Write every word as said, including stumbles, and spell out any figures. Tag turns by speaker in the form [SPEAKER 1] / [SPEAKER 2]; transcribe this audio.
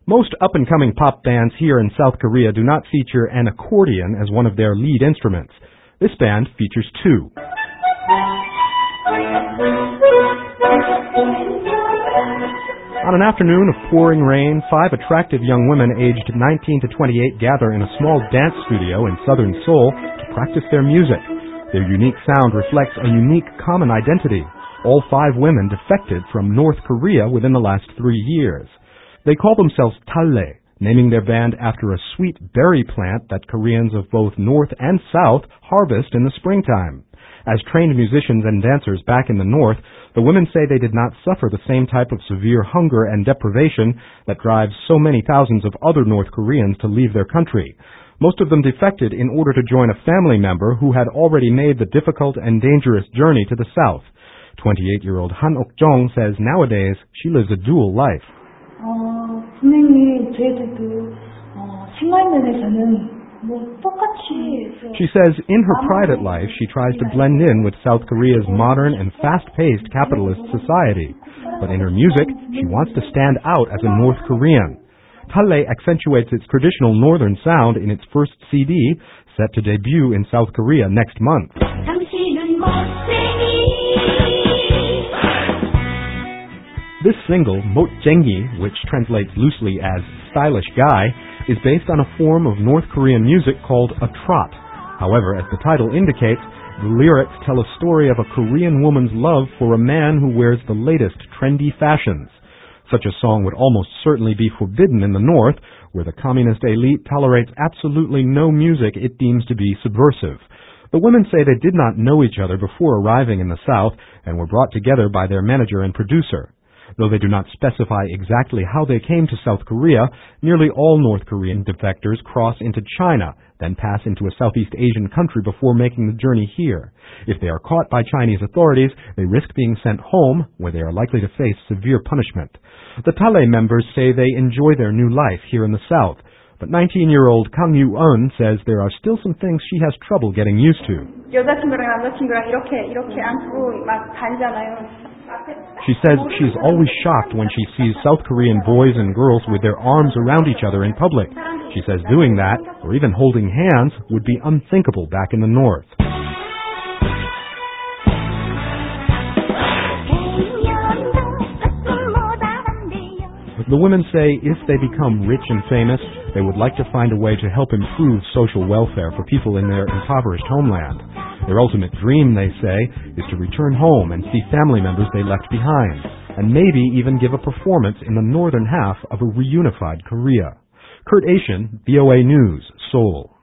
[SPEAKER 1] Most up-and-coming pop bands here in South Korea do not feature an accordion as one of their lead instruments. This band features two. On an afternoon of pouring rain, five attractive young women aged nineteen to twenty-eight gather in a small dance studio in southern Seoul to practice their music. Their unique sound reflects a unique common identity. All five women defected from North Korea within the last three years. They call themselves Talle, naming their band after a sweet berry plant that Koreans of both North and South harvest in the springtime. As trained musicians and dancers back in the North, the women say they did not suffer the same type of severe hunger and deprivation that drives so many thousands of other North Koreans to leave their country. Most of them defected in order to join a family member who had already made the difficult and dangerous journey to the South. twenty-eight-year-old Han Ok-jong says nowadays she lives a dual life.
[SPEAKER 2] 어, 분명히 저희들도 어, 생활면에서는 뭐 똑같이.
[SPEAKER 1] She says in her private life she tries to blend in with South Korea's modern and fast-paced capitalist society. But in her music, she wants to stand out as a North Korean. Talle accentuates its traditional northern sound in its first C D, set to debut in South Korea next month. This single, Motjengi, which translates loosely as stylish guy, is based on a form of North Korean music called a trot. However, as the title indicates, the lyrics tell a story of a Korean woman's love for a man who wears the latest trendy fashions. Such a song would almost certainly be forbidden in the North, where the communist elite tolerates absolutely no music it deems to be subversive. The women say they did not know each other before arriving in the South and were brought together by their manager and producer. Though they do not specify exactly how they came to South Korea, nearly all North Korean defectors cross into China, then pass into a Southeast Asian country before making the journey here. If they are caught by Chinese authorities, they risk being sent home, where they are likely to face severe punishment. The Talle members say they enjoy their new life here in the South, but nineteen-year-old Kang Yu-eun says there are still some things she has trouble getting used to.
[SPEAKER 2] 여자친구랑 남자친구랑 이렇게 이렇게 안고 막 다니잖아요.
[SPEAKER 1] She says she is always shocked when she sees South Korean boys and girls with their arms around each other in public. She says doing that, or even holding hands, would be unthinkable back in the North. The women say if they become rich and famous, they would like to find a way to help improve social welfare for people in their impoverished homeland. Their ultimate dream, they say, is to return home and see family members they left behind, and maybe even give a performance in the northern half of a reunified Korea. Kurt Asian, V O A News, Seoul.